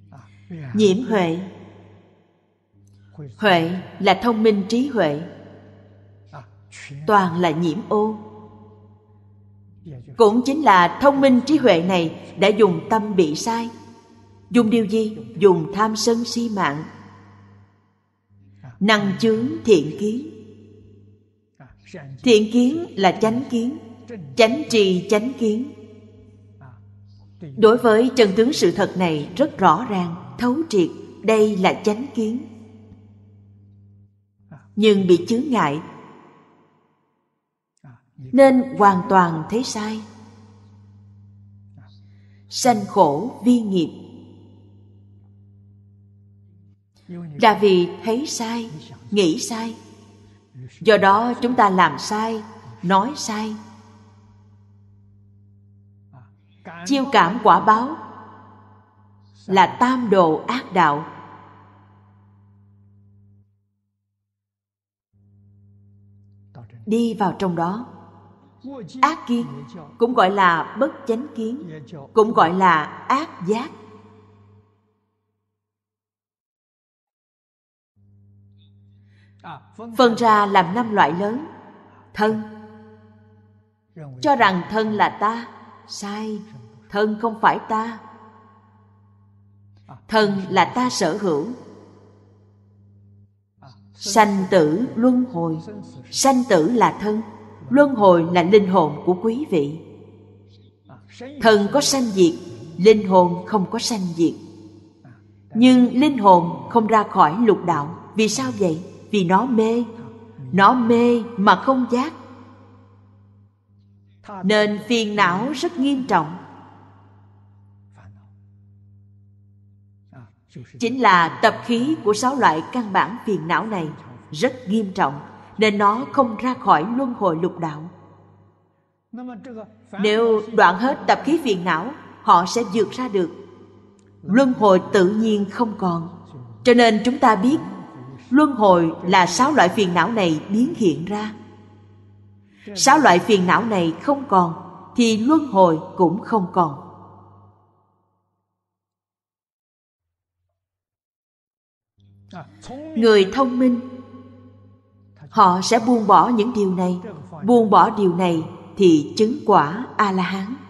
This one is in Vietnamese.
Nhiễm huệ. Huệ là thông minh trí huệ, toàn là nhiễm ô. Cũng chính là thông minh trí huệ này đã dùng tâm bị sai. Dùng điều gì? Dùng tham sân si mạng. Năng chướng thiện kiến. Thiện kiến là chánh kiến, chánh trì chánh kiến. Đối với chân tướng sự thật này rất rõ ràng, thấu triệt. Đây là chánh kiến. Nhưng bị chướng ngại nên hoàn toàn thấy sai. Sanh khổ vi nghiệp là vì thấy sai, nghĩ sai. Do đó chúng ta làm sai, nói sai. Chiêu cảm quả báo là tam đồ ác đạo. Đi vào trong đó, ác kiến cũng gọi là bất chánh kiến, cũng gọi là ác giác. Phân ra làm 5 loại lớn. Thân, cho rằng thân là ta, sai. Thân không phải ta. Thân là ta sở hữu. Sanh tử luân hồi. Sanh tử là thân, luân hồi là linh hồn của quý vị. Thân có sanh diệt, linh hồn không có sanh diệt. Nhưng linh hồn không ra khỏi lục đạo. Vì sao vậy? Vì nó mê. Nó mê mà không giác, nên phiền não rất nghiêm trọng. Chính là tập khí của 6 loại căn bản phiền não này rất nghiêm trọng, nên nó không ra khỏi luân hồi lục đạo. Nếu đoạn hết tập khí phiền não, họ sẽ vượt ra được. Luân hồi tự nhiên không còn. Cho nên chúng ta biết luân hồi là 6 loại phiền não này biến hiện ra. 6 loại phiền não này không còn thì luân hồi cũng không còn. Người thông minh, họ sẽ buông bỏ những điều này. Buông bỏ điều này thì chứng quả A-la-hán.